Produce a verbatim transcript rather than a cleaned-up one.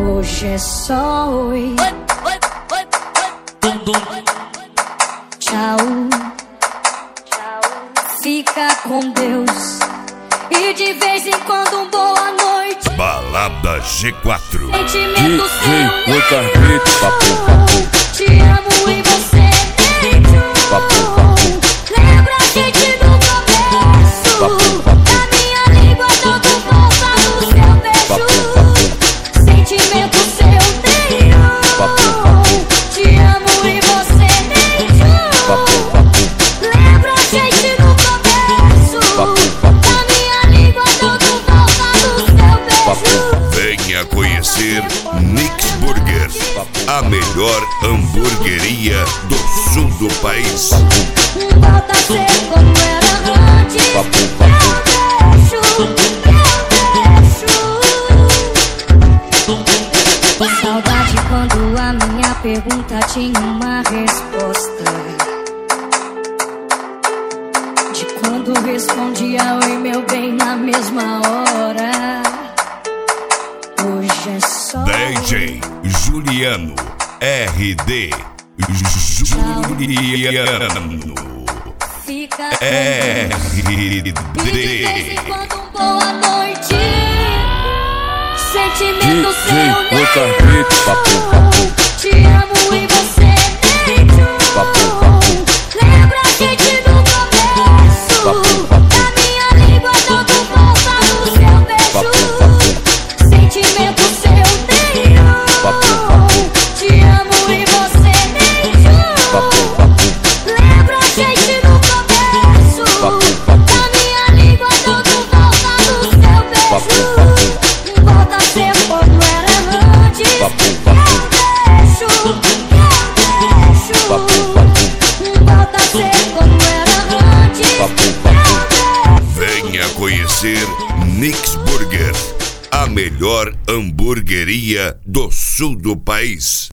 Hoje é só oi. Tchau. Fica com Deus. E de vez em quando um boa noite. Balada G quatro. Sentimento seu, muita hit, papo, papo. te amo e você nem tchum. Papo, papo. Lembra a gente do começo. Papo, papo. Da minha língua todo volta no seu beijo. Papo, papo. Sentimento seu nenhum. Papo, papo. Te amo e você nem tchum. Papo, papo. Lembra a gente no começo. Papo, papo. Da minha língua todo volta no seu beijo. Papo. Venha conhecer Nick's Burger, a melhor hamburgueria do sul do país. Volta a ser como era antes. Papo, papo. Eu deixo, eu deixo. Saudade quando a minha pergunta tinha uma resposta. De quando respondia oi meu bem na mesma hora. Hoje é só D J Juliano R D Juliano fica R E de vez em D. quando um boa noite. Sentimento D J, seu muita nenhum. hit, papo, papo. Te amo e você nem tchum. Papo, papo. Lembra a gente do começo. Papo, papo. Da minha língua todo volta no seu beijo. Papo, papo. Sentimento seu nenhum. Papo, papo. Te amo e você nem tchum. Papo, papo. Lembra a gente no começo. Papo, papo. Da minha língua todo volta no seu beijo. Papo, papo. Volta a ser como era antes. Papo, papo. Eu deixo, eu deixo. Papo, papo. Volta a ser como era antes. Papo, papo. Venha conhecer Nick's Burger, a melhor hamburgueria do sul do país.